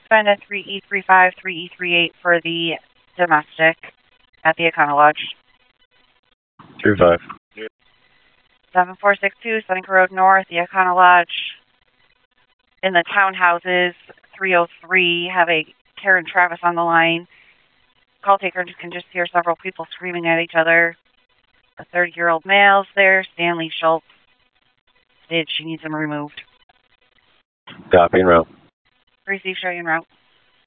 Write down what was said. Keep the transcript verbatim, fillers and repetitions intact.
Spend a three E three five, three E three eight for the domestic at the Econo Lodge. three five. seven four six two, Seneca Road North, the Econo Lodge. In the townhouses, three oh three, have a Karen Travis on the line. Call taker can just hear several people screaming at each other. A thirty-year-old male's there, Stanley Schultz. Stated she needs him removed. Copy and route. Receive, show you en route.